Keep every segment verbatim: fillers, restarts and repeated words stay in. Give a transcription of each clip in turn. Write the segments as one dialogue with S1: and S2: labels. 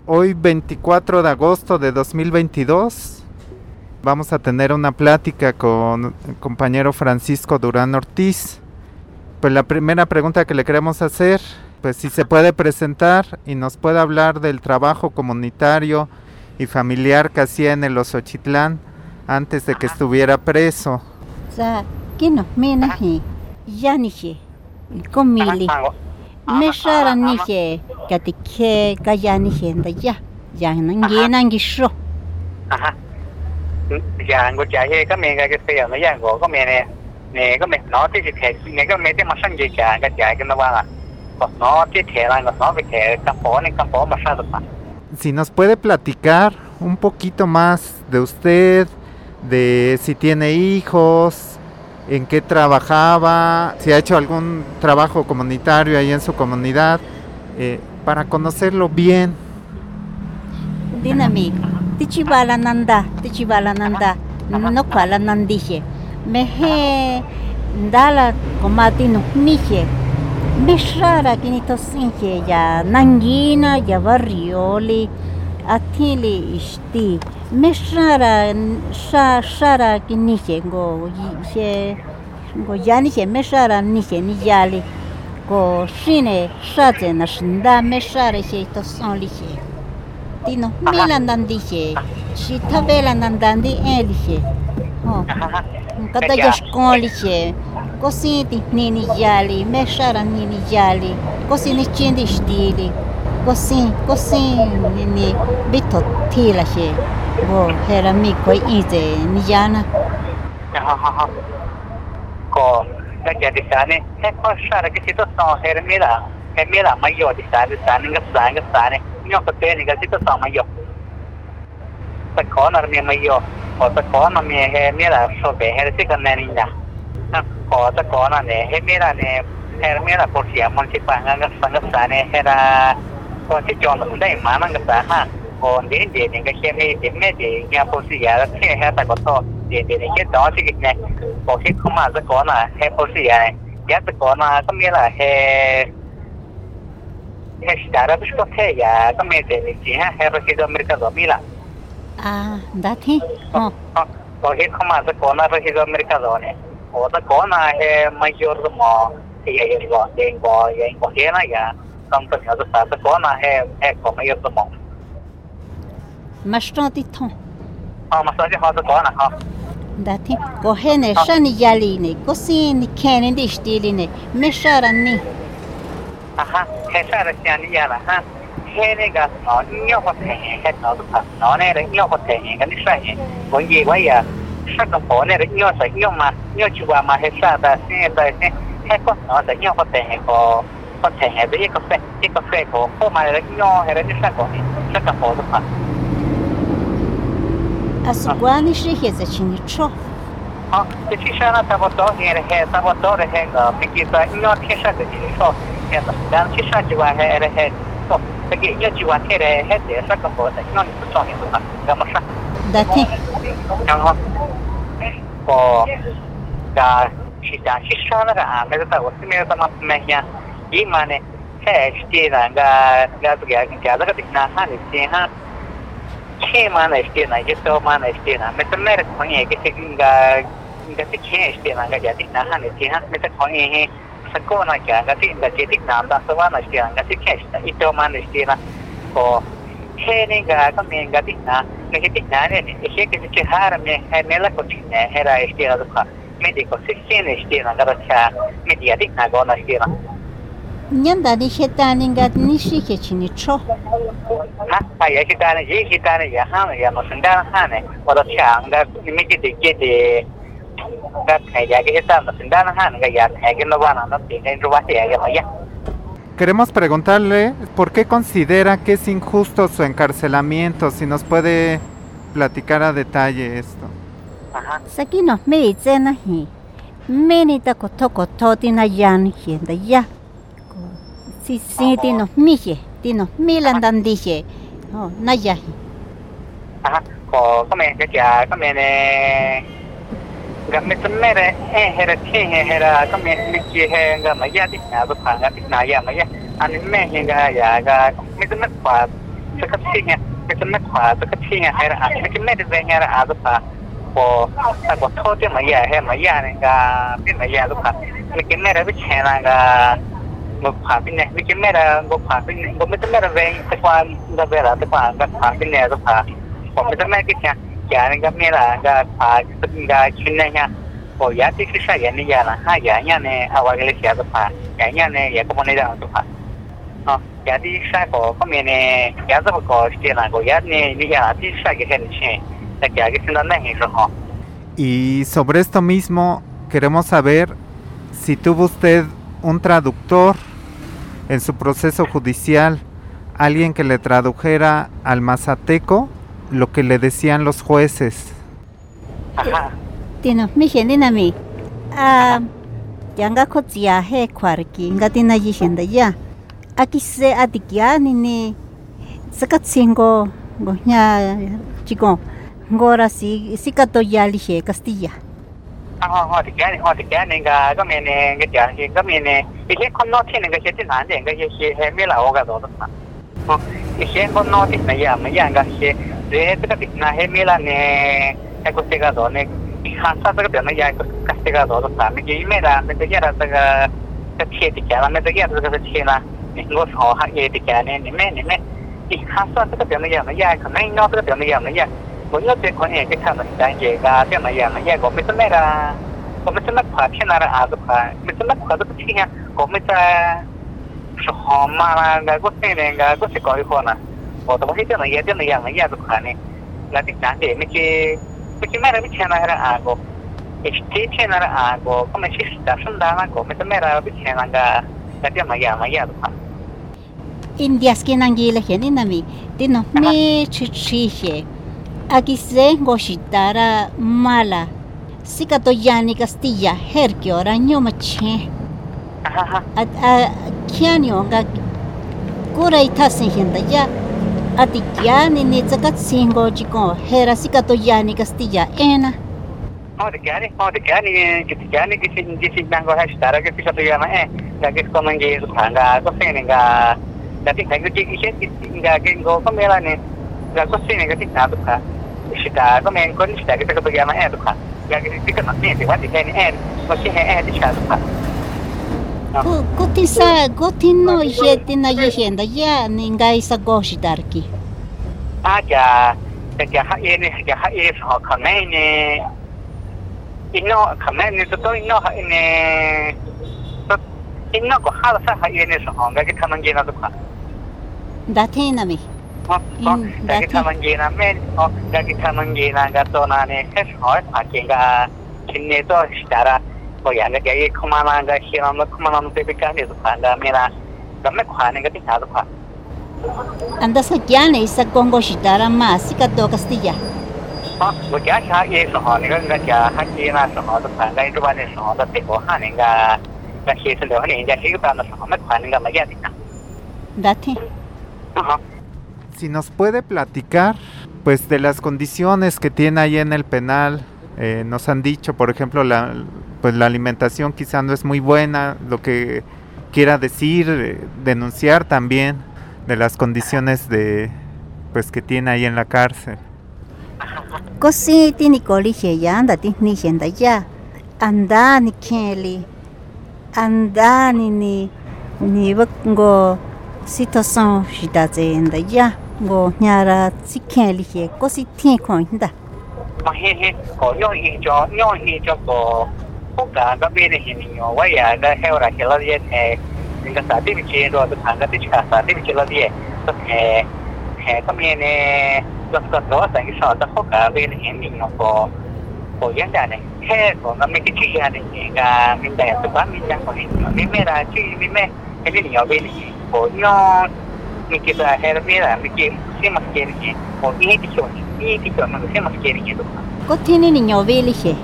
S1: Hoy veinticuatro de agosto de dos mil veintidós vamos a tener una plática con el compañero Francisco Durán Ortiz. Pues la primera pregunta que le queremos hacer, pues si se puede presentar y nos puede hablar del trabajo comunitario y familiar que hacía en el Osochitlán antes de que estuviera preso.
S2: Sa kino menahi yaniche komili meshara niche katike kayaniche ndaya yanangi nangisho.
S3: Ajá. Dạ ngồi chạy hay có mẹ cái xe nó dạng gỗ có mẹ nè nè có mẹ nó thì thể nè có mẹ thì mà sang gì cả cái chạy cái nó va là nó thì thể là nó phải thể campo này campo mà sao được mà.
S1: Si nos puede platicar un poquito más de usted, de si tiene hijos, en qué trabajaba, si ha hecho algún trabajo comunitario ahí en su comunidad, eh, para conocerlo bien.
S2: Dinami, tichibala nanda, tichibala nanda, no kwala nandije. Mehe ndala komatino mije. Meshara kinito sinje ya nangina ya barrioli atili ishti. Meshara sha shara kinije go ye go yanije meshara nije ni yali go shine shaze na shinda meshara she to sonliche. Tino milandandije shi tabela nandandi eliche. Oh. Kada yashkonliche. Così nini yali, meshara nini yali, così ni chindi stili, così, così ni bito tila she, bo hera mi koi ize ni yana.
S3: Ko cái giờ thì sáng này, cái con sao là cái gì đó sao hay là mấy là cái mấy là mấy giờ thì sáng thì sáng cái sáng cái sáng này, nhau cái tên này cái gì đó sao mấy giờ, tất cả là mấy mấy giờ, hoặc tất cả là mấy hay mấy là số bé hay là cái cái này nè. Có tất cả là này hết mấy là này hay là mấy là bột xỉa món chỉ bằng cái phần cái sản này hay là con chỉ chọn được đây mà nó cái sản ha còn đến để những cái xe này đến mấy để nhà bột xỉa là thế hay tại có to để để những cái đó thì cái này bột xỉa không mà tất cả là hay bột xỉa này giá tất cả là có mấy là hay hay xả ra biết có thể ya có mấy để gì ha hay là cái đó mấy cái đó mấy là
S2: à đã thế
S3: oh có hết không mà tất cả là cái đó mấy cái đó này o ta có na he mayor mo thì vậy rồi tiền bò vậy có thế này ya công ty ở đó ta có na he he có mayor mo
S2: mà sao thì thong
S3: à mà sao thì họ có na ha
S2: đã thế có he này sao ni yali này có gì ni khen đi stili này meshara ni
S3: aha he sao là sao ni ya là ha he này cái nó nhiều có thể he nó đó nó này là nhiều có thể cái này sai có gì vậy à sắc cái phố này rất nhiều sai nhiều mà nhiều chịu mà hết sao ta sẽ ta sẽ hết có nó sẽ nhiều có thể có có thể hay với cà phê cái cà phê của phố mà rất nhiều hay là sắc của sắc cái phố đó
S2: à suani shi he se chini cho
S3: à cái chi sao nó ta bắt đầu nghe là ta bắt đầu là nghe cái cái ta nhiều cái sắc cái chi cho nghe ta đang chi sao chịu hay là hay có cái nhiều chịu hay là hết để sắc cái phố này nó cũng cho những cái cái mà sắc
S2: đã thế
S3: không có cả chỉ là chỉ sao là à cái đó là cái mà mà mà nha ý mà này cái cái là cái cái cái cái cái cái na ha này ha cái mà này cái này cái số mà này cái na mình mới có nghe cái cái cái cái cái cái là cái cái na ha này ha mình có nghe sao có na cái cái cái cái cái na đó số là cái cái cái cái itu mà này cái là có cái này cái cái mình cái na cái cái na này cái cái cái har में है मेला कुछ है है रा इसके बाद का मैं देखो सिक्सटीन इसके ना कर अच्छा मैं दिया दिख ना गो ना इसके ना
S2: nhân đã đi hết ta nên cái ní sĩ cái chini cho
S3: ha phải cái cái này gì cái này ya ha ya nó sinh ra ha này và đó chẳng đã mình cái gì cái gì cái cái ya cái ta nó sinh ra ha cái ya cái cái nó vào nó tiền cái nó vào thì cái mà ya.
S1: Queremos preguntarle por qué considera que es injusto su encarcelamiento, si nos puede platicar a detalle esto.
S3: Ajá.
S2: Sakino me dice na hi. Me ni ta ko to ko to ti na yan hi da ya. Si si ti no mi hi, ti no mi lan dan di hi. Oh, na ya hi.
S3: Ajá. Có có mẹ cái kia có mẹ này gặp mẹ tụi mẹ này hay là khi hay là có mẹ mẹ kia hay là mấy gia đình nào cũng phải là việc nào vậy mấy anh mẹ hay là dạ cái mấy tụi mẹ qua สักทีเนี่ยไม่จะไม่ขวาสักทีเนี่ยให้ละไม่จะไม่ได้แรงละอาสุภาพอแต่ก็โทษที่มาแย่ให้มาแย่เนี่ยก็เป็นมาแย่สุภาไม่กินไม่ได้ไปแช่ละก็บุกผ่าเป็นเนี่ยไม่กินไม่ได้บุกผ่าเป็นบุกไม่จะไม่ได้แรงแต่ความระเบิดแต่ความก็ผ่าเป็นเนี่ยสุภาผมไม่จะไม่กินเนี่ยแย่เนี่ยก็ไม่ละก็ผ่าเป็นก็ชิ้นเนี่ยโอ้ยที่คือใช่ยันนี่ยันละฮะยันยันเนี่ยเอาไว้เลยเสียสุภายันยันเนี่ยยันก็ไม่ได้สุภาอ๋อยาที่ใช่ก็ก็มีเนี่ยยาจะก็สเตลล์ก็ยาเนี่ยนี่ยาที่ใช่ก็เห็นใช่แต่ยาที่สิ่งนั้นไม่เห็นหรอก
S1: Y sobre esto mismo queremos saber si tuvo usted un traductor en su proceso judicial, alguien que le tradujera al mazateco lo que le decían los jueces.
S3: Ajá.
S2: Tino, mi gente na mi. Ah, yanga ko tia he kwarki, ngati na yishenda ya. Aquí se adikia ni ni. Saka tsingo go nya chico. Ngora si si kato ya li he Castilla.
S3: อ๋ออ๋อที่แกนี่อ๋อที่แกนี่ก็ก็มีเนี่ยก็จะเห็นก็มีเนี่ยอีกคนนอกที่นึงก็เห็นที่นั่นเองก็เห็นเห็นไม่ละโอ้ก็โดนนะอ๋ออีกคนนอกที่ไหนอ่ะไม่ยังก็เห็นเรื่องที่ก็ติดนะเห็นไม่ละเนี่ยไอ้ก็เสกก็โดนเนี่ยอีกข้างซ้ายก็เดี๋ยวไม่ยังก็เสกก็โดนนะไม่กี่ไม่ละไม่ตัวอย่างแต่ก็ก็เทียติแกละไม่ตัวอย่างแต่ก็เทียละนี่งดหอหักเอติแกเนี่ยนี่แม่นี่แม่อีกข้างซ้ายก็เดี๋ยวไม่ยังไม่ยังข้างในนอกก็เดี๋ยวไม่ยังไม่ยังผมยอดเด็กคนเองที่ทำมันได้เยอะก็เดี๋ยวไม่ยังไม่ยังก็ไม่ต้องไม่ละก็ไม่ใช่นักผ่าที่นาราอาสุภาไม่ใช่นักผ่าทุกที่เนี่ยก็ไม่ใช่สหอมมาแล้วก็เสียเองก็เสียก่อนอีกคนนะโอ้แต่ว่าที่เจ้าหน้าที่เจ้าหน้าที่ไม่ยากสุภาเนี่ยแล้วที่นั่นเดี๋ยวไม่ใช่ไม่ใช่ไม่ได้ไม่ใช่นาราอาก็เอชทีที่นาราอาก็ก็ไม่ใช่สตาร์สันดานะก็ไม่ใช่ไม่ได้ไม่ใช่นาราแล้วที่ไม่ยากไม่ยากสุภา
S2: Indias que nangile gente na mi. Tino, me chichihe. Aquí se goshitara mala. Sikato yani Castilla, herkio ranyo mache. At a kianyo ga kura itasin hinda ya. Ati kiani ni tsakat singo chiko, hera sikato yani Castilla ena.
S3: Oh, de kiani, oh, de kiani, que kiani que sin que sin nango hashtara que sikato yana eh. La que es como en que supanga, ko seninga. La que tengo que que que que go ko mela ne. La ko seninga que ta ka. Shita ko men ko shita que sikato yana eh ka. Ya que sí que no tiene, igual que tiene él, no tiene él de chaspa.
S2: Kutisa, kutino yeti na yenda ya ninga isa goshidarki.
S3: Ah, ya, ya ha ene, ya ha es ho kamene. Ino kamene to ino ha ene. Ino ko hala sa ha ene so honga que kamangena to ka.
S2: Datina mi.
S3: Oh, da que tamangena men, oh, da que tamangena gatona ne es hot, akinga kinne to shitara, oh ya ne que kumana ga hirama kumana no te ka ne to panda mera, da me khane ga tika to pa.
S2: Anda sa kyane isa kongo shitara ma sika to Castilla.
S3: Oh, lo que ha ye so ha ne ga ya ha ki na so ha to panda i to ba ne so da te ko ha ne ga ga shi se lo ne ya shi ga na so me khane ga ma ya tika.
S2: Dati.
S3: Ajá.
S1: Si nos puede platicar, pues, de las condiciones que tiene ahí en el penal. Eh, nos han dicho, por ejemplo, la, pues la alimentación quizá no es muy buena, lo que quiera decir, eh, denunciar también de las condiciones de, pues, que tiene ahí en la cárcel.
S2: Cosi tini colige ya anda tini yenda ya, anda ni keli, anda ni ni ni go situación shida zenda ya. Go nyara sikeli he kosi tin ko hinda
S3: Ma he he ko yo hi jo yo hi jo ko ko ga ga be ne hin yo wa ya ga he ora ke la ye the ga sa ti che do ta ga ti cha sa ti che la ye to he he ko me ne lo sto do sa ki sa ta ko ga be ne hin yo ko ko yan da ne he ko ga me ki chi ya ne ga min da ya ba mi chang ko ni mi me ra chi mi me he ni yo be ni ko yo mi que la hermera mi que se más quiere que o y que yo y que yo no se más quiere que
S2: ko tini ni nyobe li he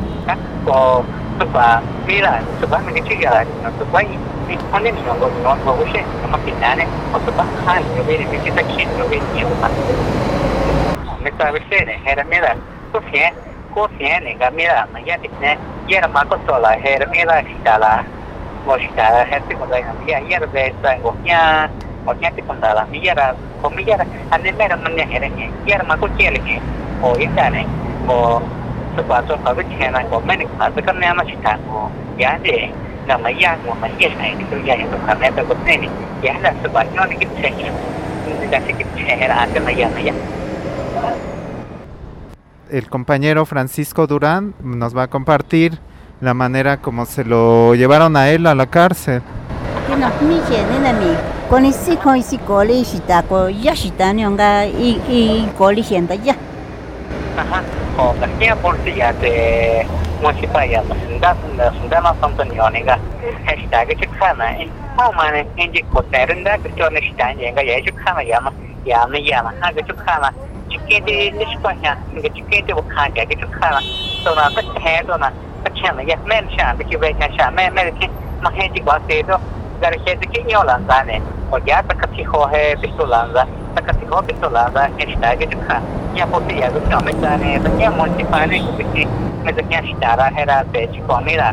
S3: ko to ba mira to ba mi que ya no to ba y ane ni no no no se no más que nada o to ba han yo ve mi que está aquí no ve ni ba me sabe ser hermera to que ko se ne ga mira ma ya de ne ya ra ma ko to la hermera está la o está gente con la ya ya de esta go ya o ya te contaba mi yara o mi yara ane mera manya here ne yara ma ko chele ne o inda ne o su pa so pa ke na ko meni ka ka ne ma chita ko ya de na ma ya ko ma ye sai ni to ya ni to ka ne to ko ne ya la su pa yo ni ki che ni da se ki che era ante ma ya ma ya.
S1: El compañero Francisco Durán nos va a compartir la manera como se lo llevaron a él a la cárcel.
S2: Tino mije nena mi con si con si coli shita ko ya shita nyonga i i coli hienda ya.
S3: Ajá, o la que por si ya te municipal ya sunda sunda sunda no son tan yo nega. Hashtag que kana en mau mane en ji ko terenda que yo ne shita nyenga ya ju kana ya ma ya me ya ma ha que ju kana chiquete de España, que chiquete o canja que ju kana. So na ta he do na ta kana ya men sha que ve na sha me me que ma he ji ko se do gar he de que yo la ne. O ya ta que ho he pistolanza, ta que ho pistolanza hashtag que ju kana. Ya por si ya no me sale, ta que municipal que me da que shitara era de chico mira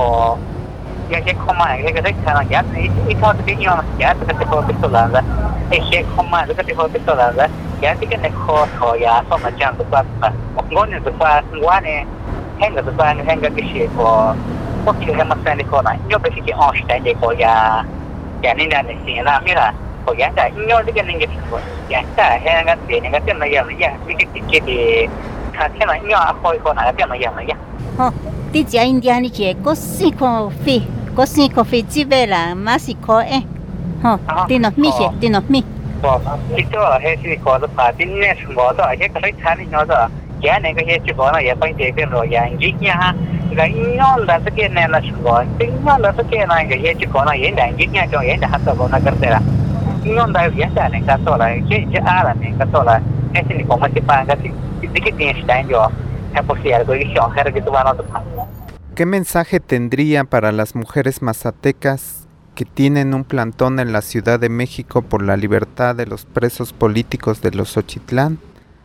S3: o ya que coma que que kana ya y todo de yo ya ta que ho pistolanza. Es que coma lo que te ho pistolanza. Ya tí cái này khó thò ya xong mà chẳng được qua một ngón được qua qua này hẹn được qua này hẹn cái gì của quốc chế hay mặt này của này nhớ cái gì ở đây để của ya ya nên là này là như là của ya tại nhớ cái này cái của ya tại hẹn cái gì này cái này ya ya cái cái cái cái khác thế này nhớ khỏi của này cái này ya ya
S2: Ho, tí giờ India này chỉ có xí có phi, có xí có phi chỉ về là mà xí có e. Ho, tí nó mi chứ, tí nó mi.
S3: Well, itu he si ko da pa tin ne smo da he ka sai thani no da ya ne ka he chi ko na ya pai de ke ro ya ji nya ha ga inyo da ta ke ne na smo tin no da ta ke na ga he chi ko na ye da ji nya cho ye da ha ta ko na kar te ra inyo da ya da ne ka to la che che a la ne ka to la he si ko ma ti pa ga ti ti ke tin sta yo he po si algo y yo her que tu va no ta.
S1: ¿Qué mensaje tendría para las mujeres mazatecas que tienen un plantón en la Ciudad de México por la libertad de los presos políticos de los Xochitlán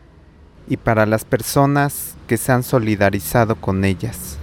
S1: y para las personas que se han solidarizado con ellas?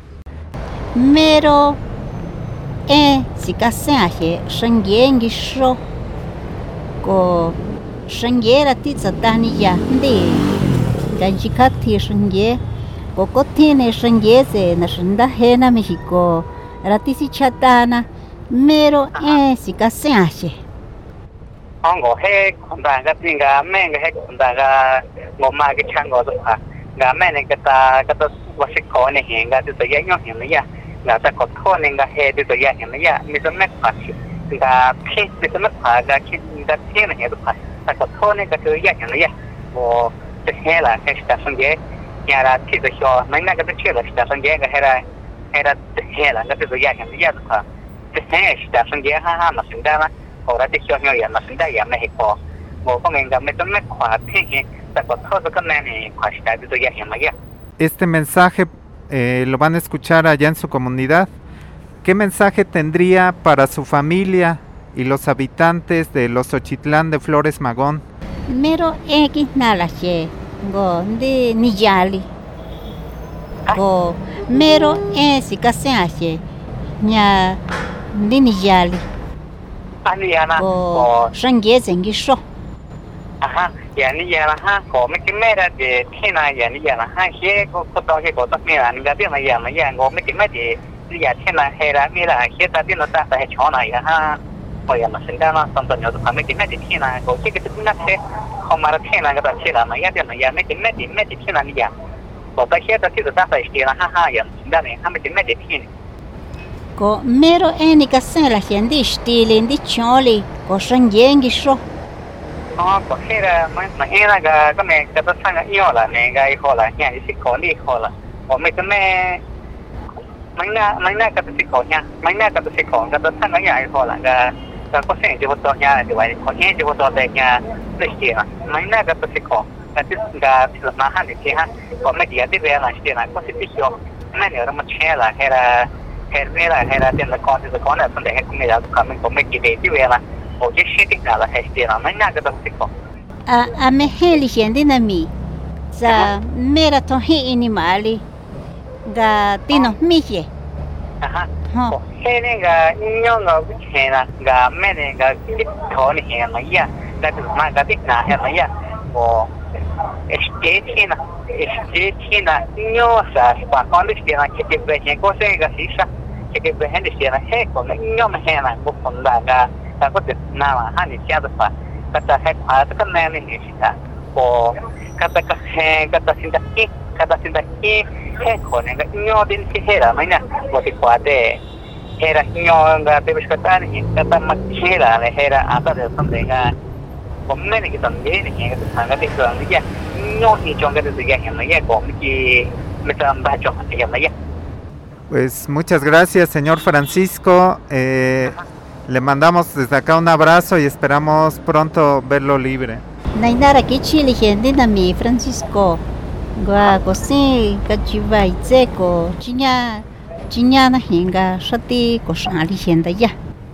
S2: Mero e si ka se aje shengye ngi sho ko shengye ra ti tsatani ya ndi ga jikati shengye ko ko tiene shengye se na shinda he na México ra ti si chatana mero e si ka se aje
S3: Ongo he konda ga tinga men ga he konda ga ngoma ga chango do ha ga men ga ta ga to wasi ko ne he ga to ya nyo he ya ga ta ko to ne ga he to ya he ya mi to me pa ga phi mi to me pa ga ki ga thi ne he do ha ta ko to ne ga to ya he ya o te he la he sta son ge ya ra ti do sho men na ga to che la sta son ge ga he ra he ra te he la ga to ya he ya do ha te he sta son ge ha ha ma sin da ma ahora te quiero yo ya no sé ya México mo con en me tomé cuatro ta ko todo con ne cuesta de ya ya.
S1: Este mensaje eh, lo van a escuchar allá en su comunidad. ¿Qué mensaje tendría para su familia y los habitantes de los Xochitlán de Flores Magón?
S2: Mero X nalache go de niyali go mero esi kaseache nya de niyali
S3: Ani ya na
S2: go shengye zengi sho
S3: aha ya ni ya na ha ko me que me da de tina ya ni ya na ha he ko ko to he ko to me ni ga de ma ya ma ya go me que me de ya tina he ra mi la he ta de no ta ta he chona ya ha o ya ma sin da na son to yo to me que me de tina ko que que tu na he ko ma ra tina ga ta che la ma ya de ma ya me que me de me de tina ni ya ko ta he ta ti ta ta este la ha ha ya sin da ne ha me que me de tina
S2: ko mero eni kasen la gente stile ndi choli ko shengye ngi sho
S3: oh ko hera ma ma hera ga ka me ka ta sanga io la ne ga i hola nya i si ko ni hola o me ka me maina maina ka ta si ko nya maina ka ta si ko ka ta sanga nya i hola ga ka ko se ji ho to nya de wai ko nya ji ho to de nya de sti na maina ka ta si ko ka ti ga ti ma ha ni ti ha ko me dia ti ve la sti na ko si ti yo me ne ra ma che la hera hera hera de la ko de ko na son de he ko me ya ka me ko me ki de ti ve la o je shi ti na la he sti na maina ka ta si ko
S2: a a me heli gente na mi sa mera to he animali ga tino mije
S3: aha
S2: ha
S3: he ne ga nyo ga bu che na ga me ne ga ki tho ni he ma ya ga tu ma ga ti na he ma ya ko este na este na nyo sa pa con di na che ke be che ko se ga si sa che ke be hen di na he ko nyo ma he na bu kon da ga ta ko ti na ma ha ni sia da pa ka ta he pa ta ka me ni ni sa ko ka ta ka he ka ta sin da ki ka ta sin da ki he ko ne ga nyo din si he ra ma na ko ti kwa de era nyo ga te bis ka ta ni ka ta ma che ra le he ra a ta de sam de gaผมไม่ได้กินตอนนี้เนี่ยก็ทางก็ติดเครื่องนี่แกโน่นนี่จงก็ติดแกอย่างไรแกก็ไม่กี่ไม่ทำบ้าจงอย่างไร
S1: Pues muchas gracias, señor Francisco. Eh, le mandamos desde acá un abrazo y esperamos pronto verlo libre.
S2: Nainara que chile gente na mi Francisco. Gua cosi cachiva y seco. Chiña chiña na hinga shati ko shali gente ya.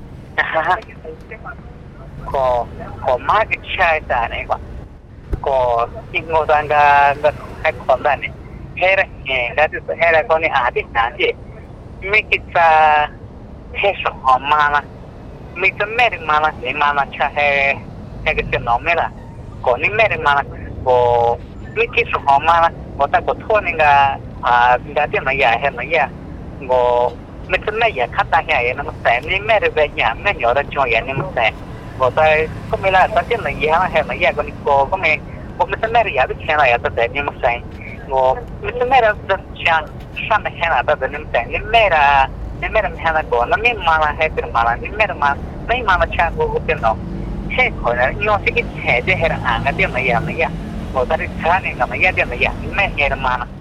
S3: ก็ก็มาก็ใช่แต่เนี่ยก็ก็อีกโง่ต่างกันก็ให้ความได้เนี่ยเฮ้ยเนี่ยแล้วที่เฮ้ยคนนี้อาทิตย์นั้นที่ไม่คิดจะเฮ้ยส่งมาละไม่จะไม่ได้มาละนี่มาละใช่เฮ้ยเฮ้ยก็จะน้องไม่ละก็นี่ไม่ได้มาละก็ไม่คิดส่งมาละก็แต่ก็ทั่วนี่ก็อ่าได้ที่มาใหญ่เห็นมาใหญ่ก็ไม่จะไม่อยากคัดตาใหญ่นะมันแต่นี่ไม่ได้แบบอย่างไม่หยอดจอยอย่างนี้มันแต่ก็แต่ก็ไม่ละตอนที่มันยาวเห็นมันยาวก็นี่ก็ก็ไม่ก็ไม่ต้องไม่ได้ยาวที่แค่ไหนแต่แต่นี่มันใช่ก็ไม่ต้องไม่ได้จะช่างช่างไม่แค่ไหนแต่แต่นี่มันแต่นี่ไม่ได้นี่ไม่ได้แค่ไหนก็แล้วไม่มาละให้เป็นมาละนี่ไม่ได้มาไม่มาละช่างก็ก็เป็นหรอกแค่คนนั้นย้อนสิ่งที่แท้จะเห็นอ่างก็เดี๋ยวมันยาวมันยาวก็แต่ที่ท่านี่ก็มันยาวเดี๋ยวมันยาวไม่เห็นมาละ